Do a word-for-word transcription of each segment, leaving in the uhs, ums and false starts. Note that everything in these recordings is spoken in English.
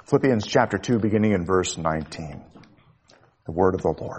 Philippians chapter two, beginning in verse nineteen. The word of the Lord.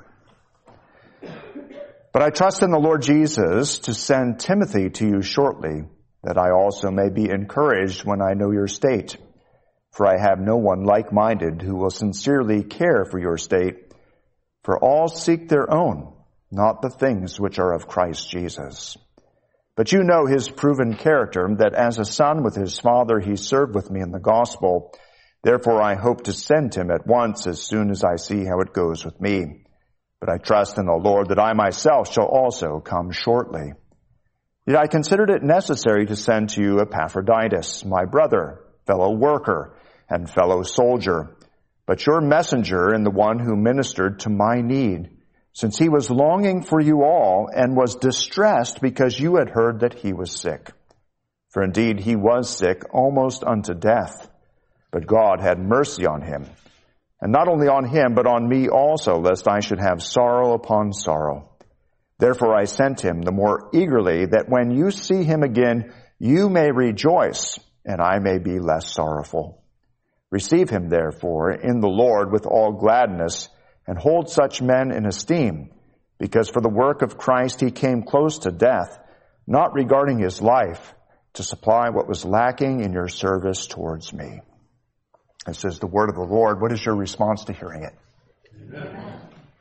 But I trust in the Lord Jesus to send Timothy to you shortly, that I also may be encouraged when I know your state. For I have no one like-minded who will sincerely care for your state. For all seek their own, not the things which are of Christ Jesus. But you know his proven character, that as a son with his father he served with me in the gospel. Therefore I hope to send him at once as soon as I see how it goes with me. But I trust in the Lord that I myself shall also come shortly. Yet I considered it necessary to send to you Epaphroditus, my brother, fellow worker, and fellow soldier, but your messenger and the one who ministered to my need, since he was longing for you all and was distressed because you had heard that he was sick. For indeed he was sick almost unto death. But God had mercy on him, and not only on him, but on me also, lest I should have sorrow upon sorrow. Therefore I sent him the more eagerly, that when you see him again, you may rejoice, and I may be less sorrowful. Receive him therefore in the Lord with all gladness, and hold such men in esteem, because for the work of Christ he came close to death, not regarding his life, to supply what was lacking in your service towards me. This is the word of the Lord. What is your response to hearing it? Amen.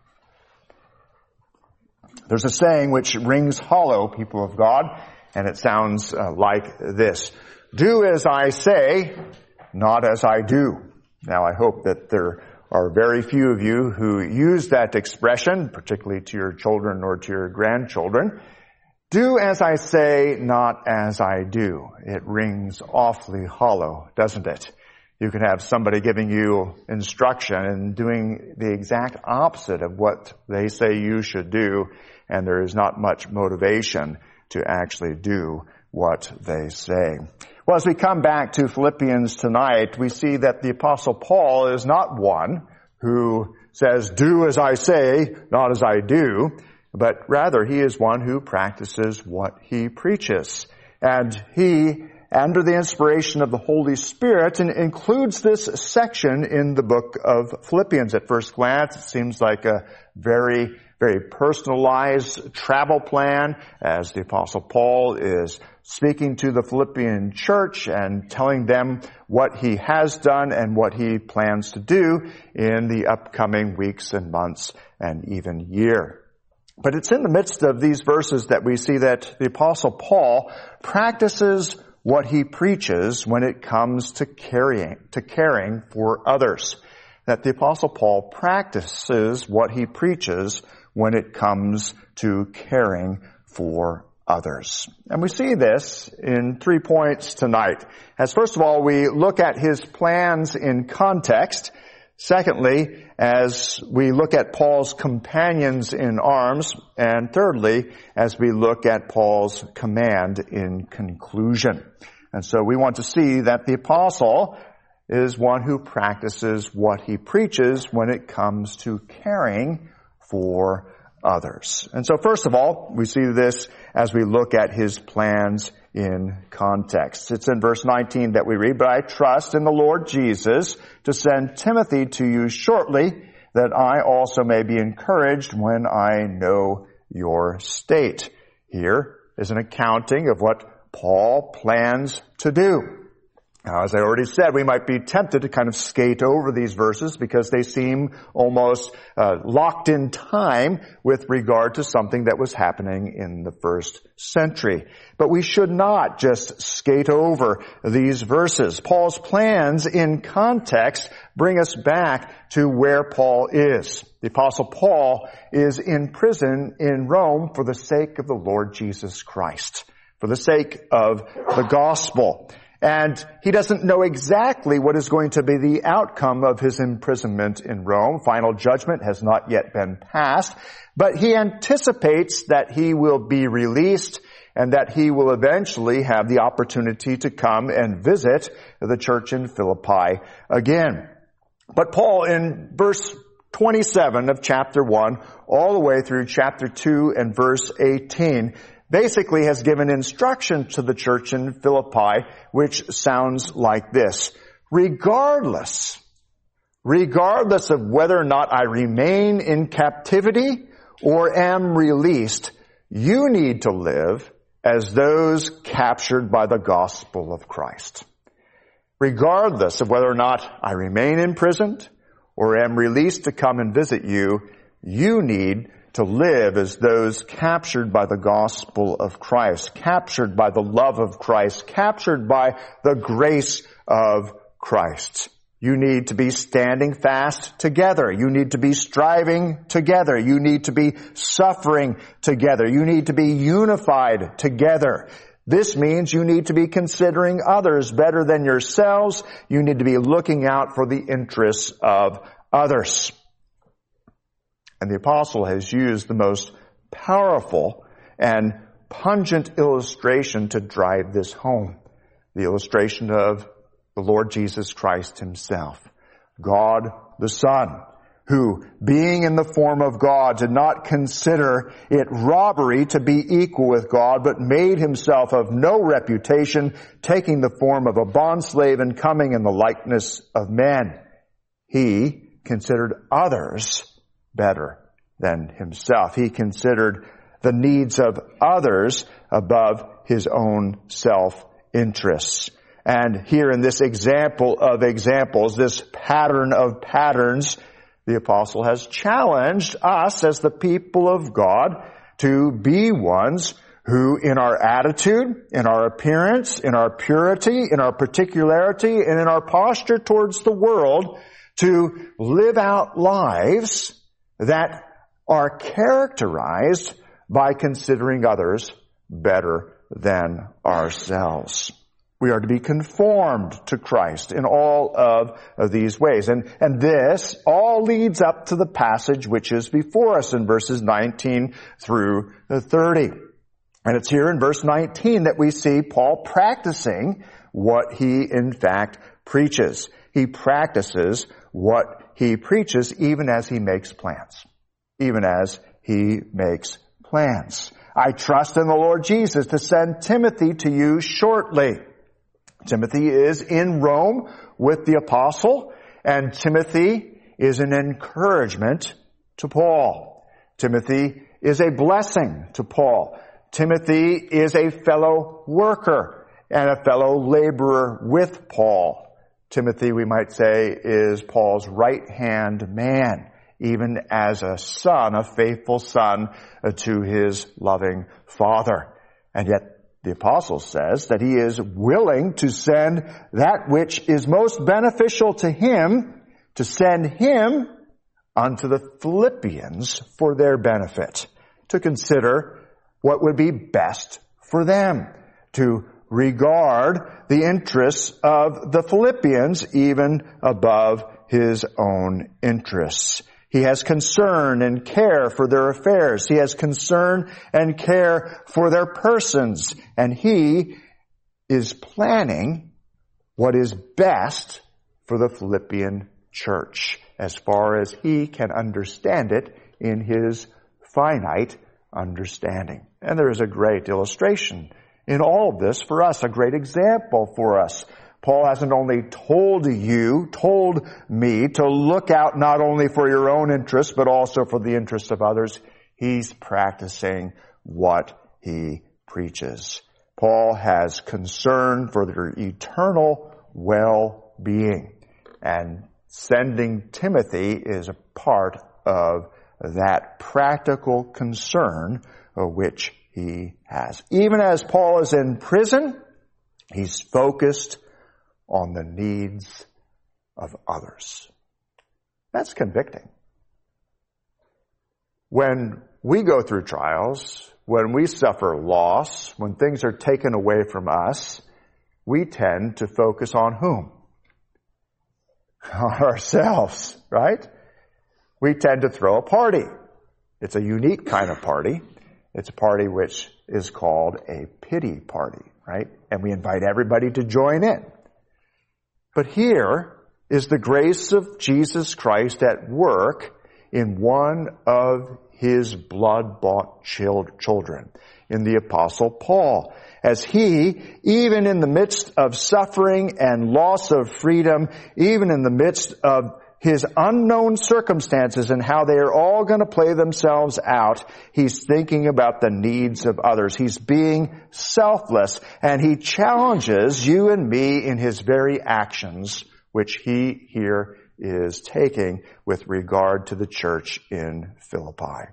There's a saying which rings hollow, people of God, and it sounds uh, like this. Do as I say, not as I do. Now, I hope that there are very few of you who use that expression, particularly to your children or to your grandchildren. Do as I say, not as I do. It rings awfully hollow, doesn't it? You can have somebody giving you instruction and doing the exact opposite of what they say you should do, and there is not much motivation to actually do what they say. Well, as we come back to Philippians tonight, we see that the Apostle Paul is not one who says, do as I say, not as I do, but rather he is one who practices what he preaches. And he, under the inspiration of the Holy Spirit, and includes this section in the book of Philippians. At first glance, it seems like a very, very personalized travel plan as the Apostle Paul is speaking to the Philippian church and telling them what he has done and what he plans to do in the upcoming weeks and months and even year. But it's in the midst of these verses that we see that the Apostle Paul practices what he preaches when it comes to caring, to caring for others. That the Apostle Paul practices what he preaches when it comes to caring for others. And we see this in three points tonight. As first of all, we look at his plans in context. Secondly, as we look at Paul's companions in arms. And thirdly, as we look at Paul's command in conclusion. And so we want to see that the apostle is one who practices what he preaches when it comes to caring for others. And so first of all, we see this as we look at his plans in context. It's in verse nineteen that we read, but I trust in the Lord Jesus to send Timothy to you shortly, that I also may be encouraged when I know your state. Here is an accounting of what Paul plans to do. Now, as I already said, we might be tempted to kind of skate over these verses because they seem almost uh, locked in time with regard to something that was happening in the first century. But we should not just skate over these verses. Paul's plans in context bring us back to where Paul is. The Apostle Paul is in prison in Rome for the sake of the Lord Jesus Christ, for the sake of the gospel. And he doesn't know exactly what is going to be the outcome of his imprisonment in Rome. Final judgment has not yet been passed, but he anticipates that he will be released and that he will eventually have the opportunity to come and visit the church in Philippi again. But Paul, in verse twenty-seven of chapter one, all the way through chapter two and verse eighteen, basically has given instruction to the church in Philippi, which sounds like this. Regardless regardless of whether or not I remain in captivity or am released, you need to live as those captured by the gospel of Christ. Regardless of whether or not I remain imprisoned or am released to come and visit you, you need to live as those captured by the gospel of Christ, captured by the love of Christ, captured by the grace of Christ. You need to be standing fast together. You need to be striving together. You need to be suffering together. You need to be unified together. This means you need to be considering others better than yourselves. You need to be looking out for the interests of others. And the apostle has used the most powerful and pungent illustration to drive this home. The illustration of the Lord Jesus Christ himself. God the Son, who, being in the form of God, did not consider it robbery to be equal with God, but made himself of no reputation, taking the form of a bondslave and coming in the likeness of men. He considered others better than himself. He considered the needs of others above his own self-interests. And here in this example of examples, this pattern of patterns, the apostle has challenged us as the people of God to be ones who in our attitude, in our appearance, in our purity, in our particularity, and in our posture towards the world, to live out lives that are characterized by considering others better than ourselves. We are to be conformed to Christ in all of, of these ways. And, and this all leads up to the passage which is before us in verses nineteen through thirty. And it's here in verse nineteen that we see Paul practicing what he in fact preaches. He practices what he preaches even as he makes plans. Even as he makes plans. I trust in the Lord Jesus to send Timothy to you shortly. Timothy is in Rome with the apostle, and Timothy is an encouragement to Paul. Timothy is a blessing to Paul. Timothy is a fellow worker and a fellow laborer with Paul. Timothy, we might say, is Paul's right-hand man, even as a son, a faithful son to his loving father. And yet, the apostle says that he is willing to send that which is most beneficial to him, to send him unto the Philippians for their benefit, to consider what would be best for them, to regard the interests of the Philippians even above his own interests. He has concern and care for their affairs. He has concern and care for their persons. And he is planning what is best for the Philippian church as far as he can understand it in his finite understanding. And there is a great illustration in all of this for us, a great example for us. Paul hasn't only told you, told me to look out not only for your own interests, but also for the interests of others. He's practicing what he preaches. Paul has concern for their eternal well-being. And sending Timothy is a part of that practical concern which he has. Even as Paul is in prison, he's focused on the needs of others. That's convicting. When we go through trials, when we suffer loss, when things are taken away from us, we tend to focus on whom? On ourselves, right? We tend to throw a party. It's a unique kind of party. It's a party which is called a pity party, right? And we invite everybody to join in. But here is the grace of Jesus Christ at work in one of his blood-bought children, in the Apostle Paul, as he, even in the midst of suffering and loss of freedom, even in the midst of his unknown circumstances and how they are all going to play themselves out, he's thinking about the needs of others. He's being selfless, and he challenges you and me in his very actions, which he here is taking with regard to the church in Philippi.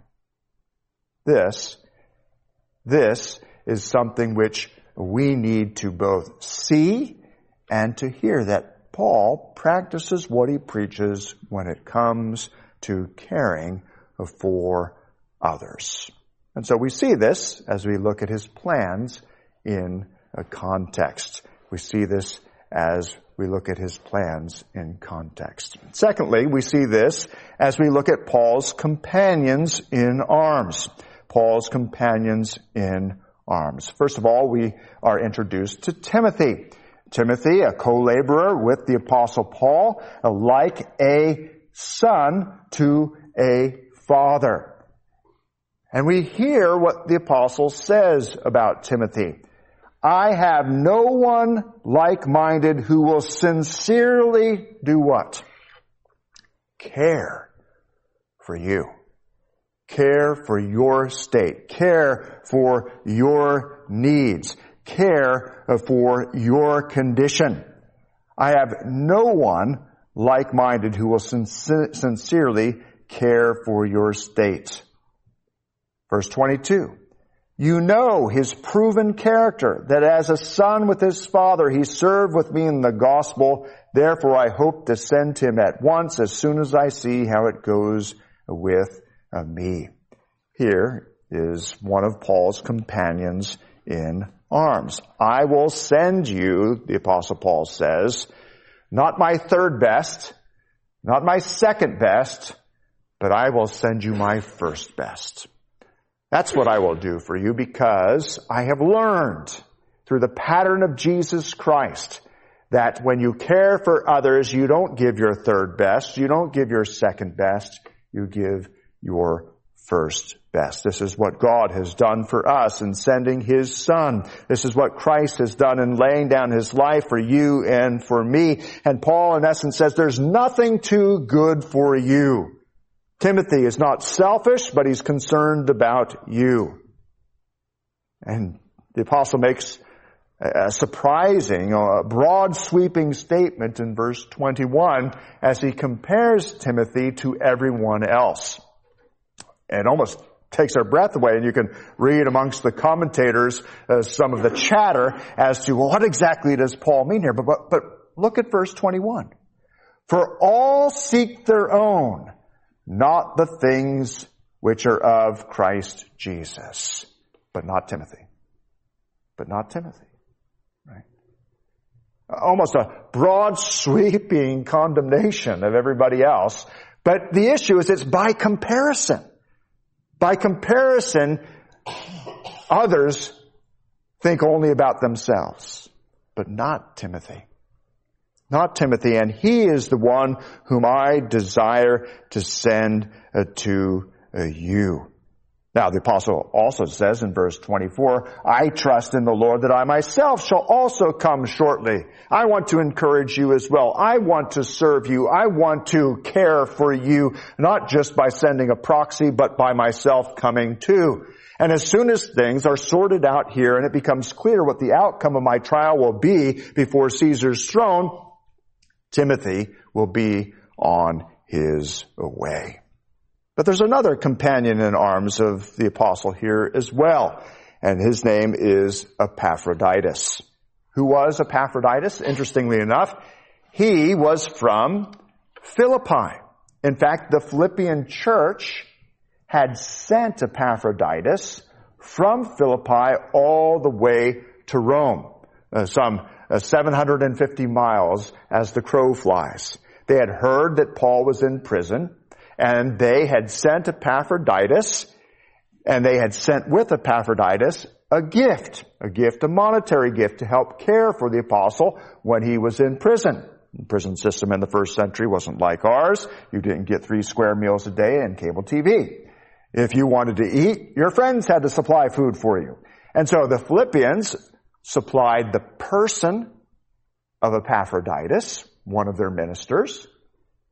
This, this is something which we need to both see and to hear, that Paul practices what he preaches when it comes to caring for others. And so we see this as we look at his plans in a context. We see this as we look at his plans in context. Secondly, we see this as we look at Paul's companions in arms. Paul's companions in arms. First of all, we are introduced to Timothy. Timothy, a co-laborer with the Apostle Paul, like a son to a father. And we hear what the Apostle says about Timothy. I have no one like-minded who will sincerely do what? Care for you. Care for your state. Care for your needs. Care for your condition. I have no one like-minded who will sin- sincerely care for your state. Verse twenty-two. You know his proven character, that as a son with his father, he served with me in the gospel. Therefore, I hope to send him at once as soon as I see how it goes with me. Here is one of Paul's companions in arms. I will send you, the Apostle Paul says, not my third best, not my second best, but I will send you my first best. That's what I will do for you, because I have learned through the pattern of Jesus Christ that when you care for others, you don't give your third best, you don't give your second best, you give your first best. This is what God has done for us in sending his Son. This is what Christ has done in laying down his life for you and for me. And Paul, in essence, says there's nothing too good for you. Timothy is not selfish, but he's concerned about you. And the apostle makes a surprising, a broad sweeping statement in verse twenty-one as he compares Timothy to everyone else. It almost takes our breath away, and you can read amongst the commentators uh, some of the chatter as to, well, what exactly does Paul mean here? But, but, but look at verse twenty-one. For all seek their own, not the things which are of Christ Jesus. But not Timothy. But not Timothy. Right? Almost a broad sweeping condemnation of everybody else. But the issue is it's by comparison. By comparison, others think only about themselves, but not Timothy. Not Timothy, and he is the one whom I desire to send uh, to uh, you. Now, the apostle also says in verse twenty-four, I trust in the Lord that I myself shall also come shortly. I want to encourage you as well. I want to serve you. I want to care for you, not just by sending a proxy, but by myself coming too. And as soon as things are sorted out here and it becomes clear what the outcome of my trial will be before Caesar's throne, Timothy will be on his way. But there's another companion in arms of the apostle here as well, and his name is Epaphroditus. Who was Epaphroditus? Interestingly enough, he was from Philippi. In fact, the Philippian church had sent Epaphroditus from Philippi all the way to Rome, uh, some uh, seven hundred fifty miles as the crow flies. They had heard that Paul was in prison, and they had sent Epaphroditus, and they had sent with Epaphroditus a gift, a gift, a monetary gift to help care for the apostle when he was in prison. The prison system in the first century wasn't like ours. You didn't get three square meals a day and cable T V. If you wanted to eat, your friends had to supply food for you. And so the Philippians supplied the person of Epaphroditus, one of their ministers,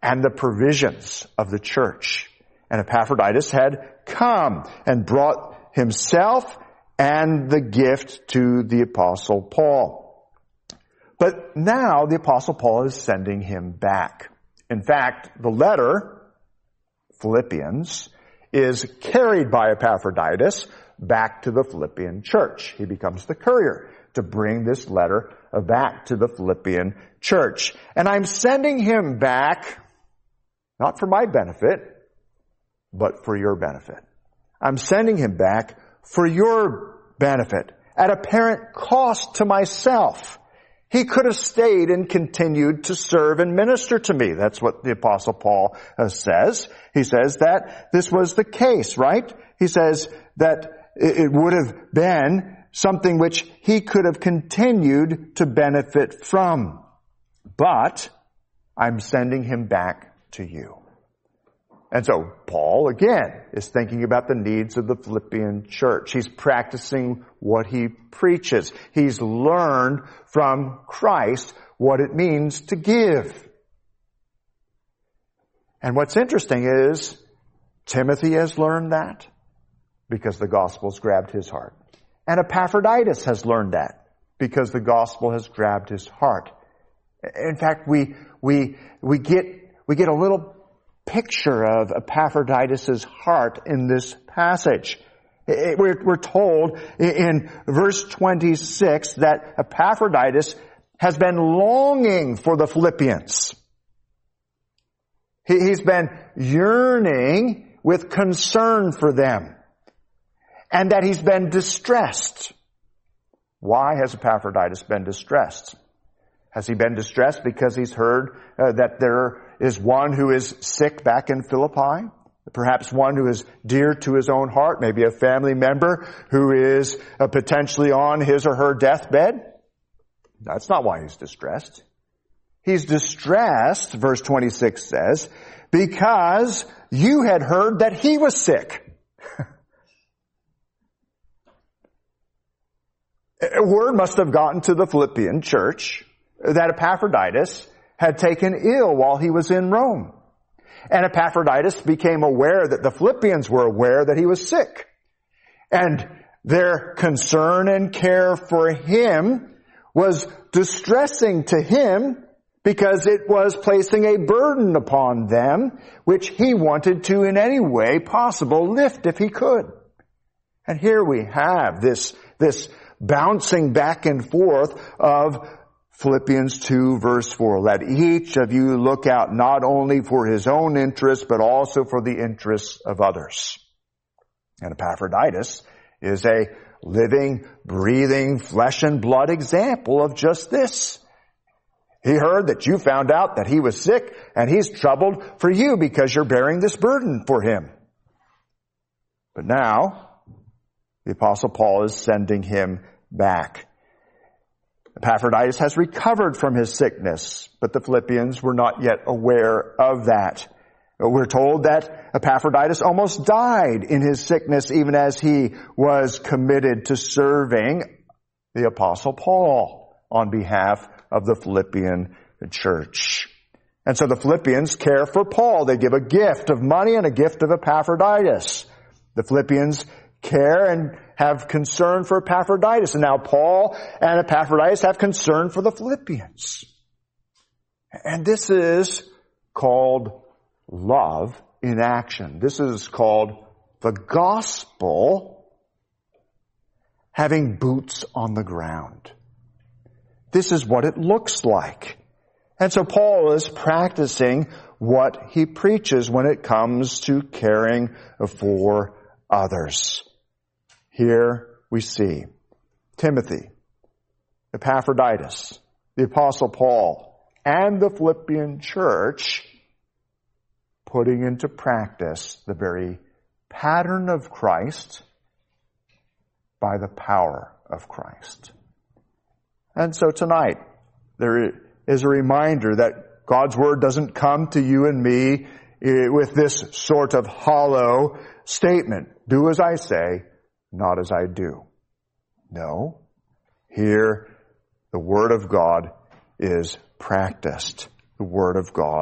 and the provisions of the church. And Epaphroditus had come and brought himself and the gift to the Apostle Paul. But now the Apostle Paul is sending him back. In fact, the letter, Philippians, is carried by Epaphroditus back to the Philippian church. He becomes the courier to bring this letter back to the Philippian church. And I'm sending him back, not for my benefit, but for your benefit. I'm sending him back for your benefit, at apparent cost to myself. He could have stayed and continued to serve and minister to me. That's what the Apostle Paul uh, says. He says that this was the case, right? He says that it would have been something which he could have continued to benefit from. But I'm sending him back to you. And so Paul, again, is thinking about the needs of the Philippian church. He's practicing what he preaches. He's learned from Christ what it means to give. And what's interesting is Timothy has learned that because the gospel's grabbed his heart. And Epaphroditus has learned that because the gospel has grabbed his heart. In fact, we, we, we get, we get a little picture of Epaphroditus' heart in this passage. We're, we're told in verse twenty-six that Epaphroditus has been longing for the Philippians. He, he's been yearning with concern for them. And that he's been distressed. Why has Epaphroditus been distressed? Has he been distressed because he's heard uh, that there is one who is sick back in Philippi? Perhaps one who is dear to his own heart, maybe a family member who is uh, potentially on his or her deathbed? That's not why he's distressed. He's distressed, verse twenty-six says, because you had heard that he was sick. A word must have gotten to the Philippian church that Epaphroditus had taken ill while he was in Rome. And Epaphroditus became aware that the Philippians were aware that he was sick. And their concern and care for him was distressing to him because it was placing a burden upon them which he wanted to in any way possible lift if he could. And here we have this, this bouncing back and forth of Philippians two verse four. Let each of you look out not only for his own interests, but also for the interests of others. And Epaphroditus is a living, breathing, flesh and blood example of just this. He heard that you found out that he was sick, and he's troubled for you because you're bearing this burden for him. But now, the Apostle Paul is sending him back. Epaphroditus has recovered from his sickness, but the Philippians were not yet aware of that. We're told that Epaphroditus almost died in his sickness even as he was committed to serving the Apostle Paul on behalf of the Philippian church. And so the Philippians care for Paul. They give a gift of money and a gift of Epaphroditus. The Philippians care and have concern for Epaphroditus. And now Paul and Epaphroditus have concern for the Philippians. And this is called love in action. This is called the gospel having boots on the ground. This is what it looks like. And so Paul is practicing what he preaches when it comes to caring for others. Here we see Timothy, Epaphroditus, the Apostle Paul, and the Philippian church putting into practice the very pattern of Christ by the power of Christ. And so tonight, there is a reminder that God's Word doesn't come to you and me with this sort of hollow statement. Do as I say, not as I do. No. Here, the Word of God is practiced. The Word of God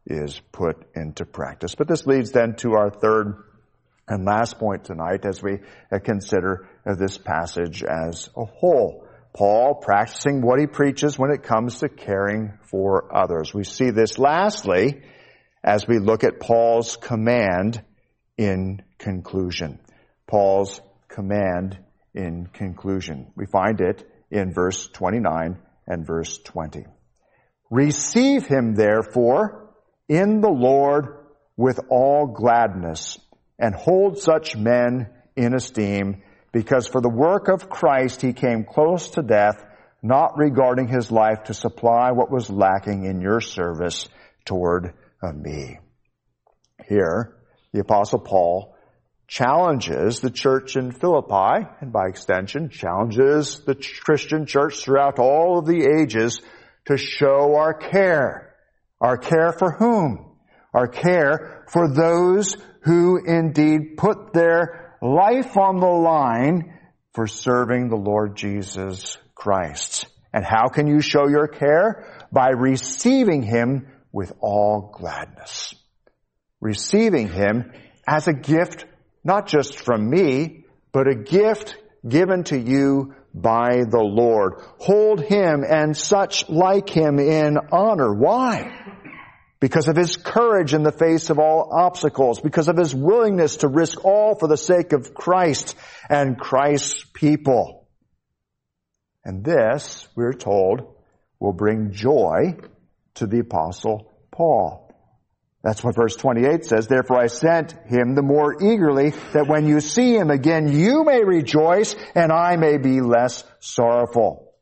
is put into practice. But this leads then to our third and last point tonight as we consider this passage as a whole. Paul practicing what he preaches when it comes to caring for others. We see this lastly as we look at Paul's command in conclusion. Paul's command in conclusion. We find it in verse twenty-nine and verse twenty. Receive him therefore in the Lord with all gladness, and hold such men in esteem, because for the work of Christ he came close to death, not regarding his life to supply what was lacking in your service toward me. Here, the Apostle Paul challenges the church in Philippi, and by extension challenges the Christian church throughout all of the ages to show our care. Our care for whom? Our care for those who indeed put their life on the line for serving the Lord Jesus Christ. And how can you show your care? By receiving him with all gladness. Receiving him as a gift, not just from me, but a gift given to you by the Lord. Hold him and such like him in honor. Why? Because of his courage in the face of all obstacles, because of his willingness to risk all for the sake of Christ and Christ's people. And this, we're told, will bring joy to the Apostle Paul. That's what verse twenty-eight says. Therefore I sent him the more eagerly, that when you see him again, you may rejoice, and I may be less sorrowful.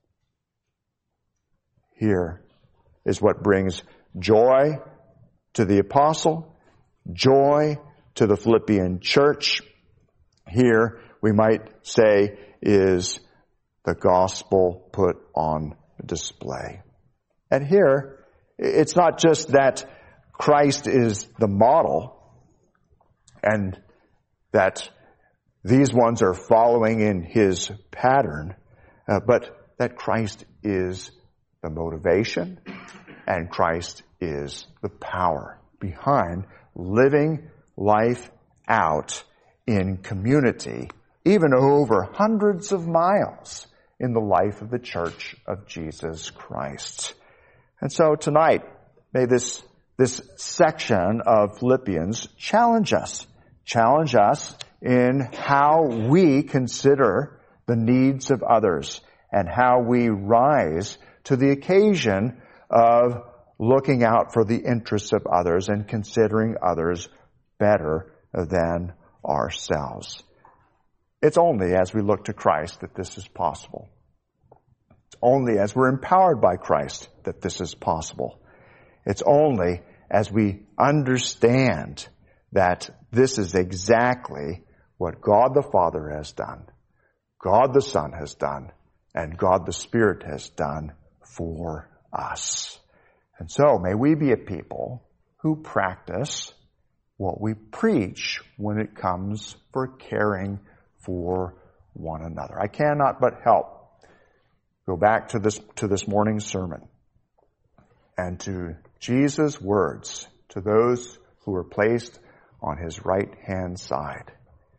Here is what brings joy to the apostle, joy to the Philippian church. Here, we might say, is the gospel put on display. And here, it's not just that Christ is the model and that these ones are following in his pattern, uh, but that Christ is the motivation and Christ is the power behind living life out in community, even over hundreds of miles in the life of the Church of Jesus Christ. And so tonight, may this This section of Philippians challenge us, challenge us in how we consider the needs of others and how we rise to the occasion of looking out for the interests of others and considering others better than ourselves. It's only as we look to Christ that this is possible. It's only as we're empowered by Christ that this is possible. It's only as we understand that this is exactly what God the Father has done, God the Son has done, and God the Spirit has done for us. And so may we be a people who practice what we preach when it comes for caring for one another. I cannot but help go back to this, to this morning's sermon and to Jesus' words to those who were placed on his right-hand side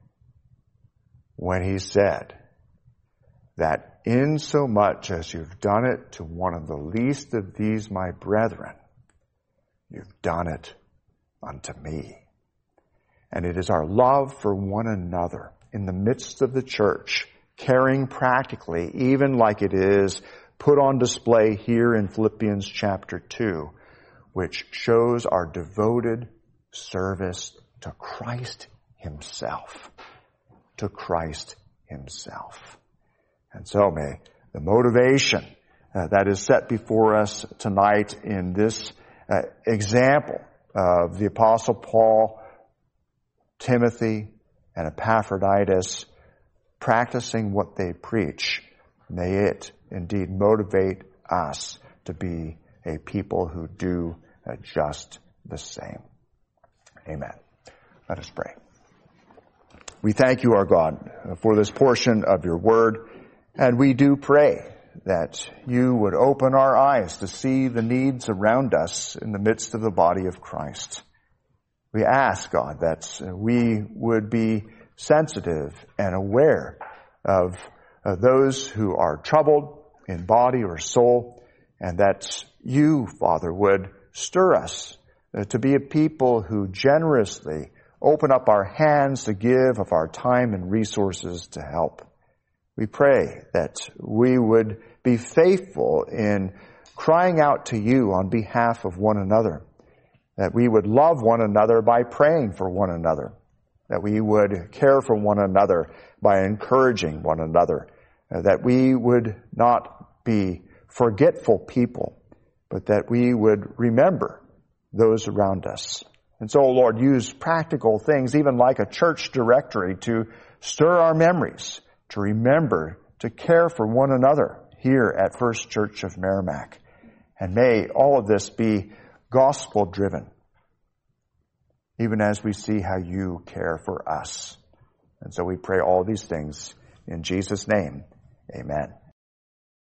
when he said that insomuch as you've done it to one of the least of these my brethren, you've done it unto me. And it is our love for one another in the midst of the church, caring practically, even like it is put on display here in Philippians chapter two, which shows our devoted service to Christ himself. To Christ himself. And so may the motivation uh, that is set before us tonight in this uh, example of the Apostle Paul, Timothy, and Epaphroditus practicing what they preach, may it indeed motivate us to be a people who do uh, just the same. Amen. Let us pray. We thank you, our God, for this portion of your word, and we do pray that you would open our eyes to see the needs around us in the midst of the body of Christ. We ask, God, that we would be sensitive and aware of uh, those who are troubled in body or soul, and that you, Father, would stir us uh, to be a people who generously open up our hands to give of our time and resources to help. We pray that we would be faithful in crying out to you on behalf of one another, that we would love one another by praying for one another, that we would care for one another by encouraging one another, that we would not be forgetful people, but that we would remember those around us. And so, Lord, use practical things, even like a church directory, to stir our memories, to remember to care for one another here at First Church of Merrimack. And may all of this be gospel-driven, even as we see how you care for us. And so we pray all these things in Jesus' name. Amen.